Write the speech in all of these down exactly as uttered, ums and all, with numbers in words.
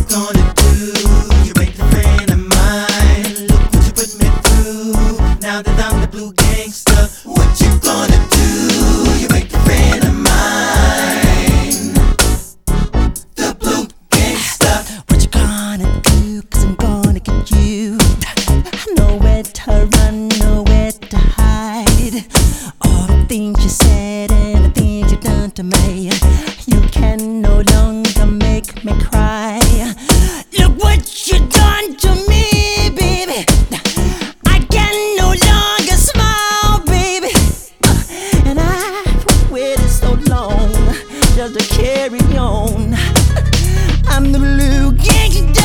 gonna do? You ain't a friend of mine. Look what you put me through. Now that I'm the blue gangster, what you gonna do? You ain't a friend of mine. The blue gangster. What you gonna do? Cause I'm gonna get you. Nowhere to run, nowhere to hide. All the things you said and the things you done to me, you can no longer make me cry. Look what you done to me, baby. I can no longer smile, baby. And I've waited so long just to carry on. I'm the blue gangster.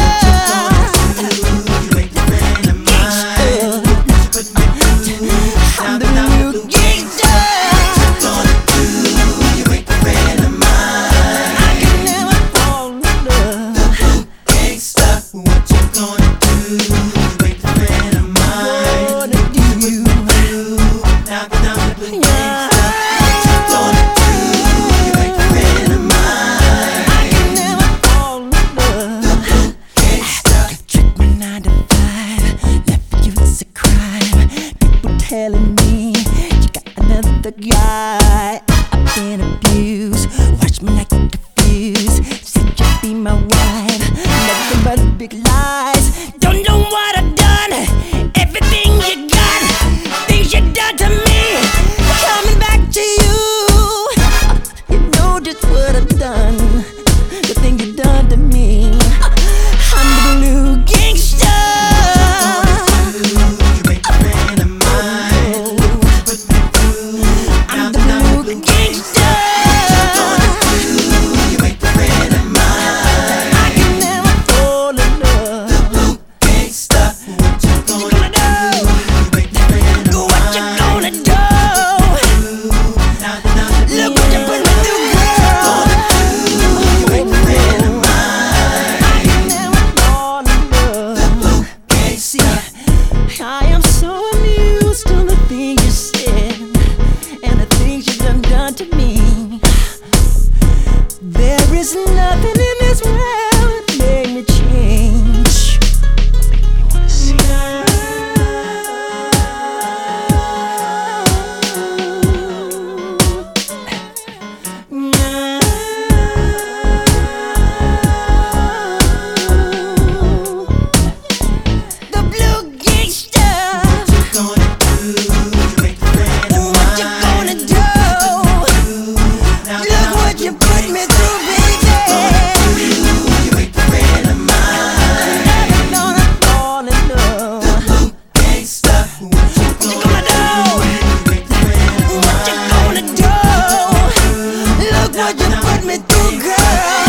Telling me you got another guy. I've been abused. Watch me like a fuse. Said you'd be my wife. Nothing but big lies. Don't know what I've done. Everything you got, things you done to me, coming back to you. You know just what I've done. The thing you done to me. I'm the blue gangster. I am so amused to the things you said and the things you done done to me. There is nothing in this world that made me change. Make me wanna see you put me through, baby. You ain't the friend of mine. I'm never gonna fall in love. The blue gangster. What you gonna do? What you gonna do? Look what you put me through, girl.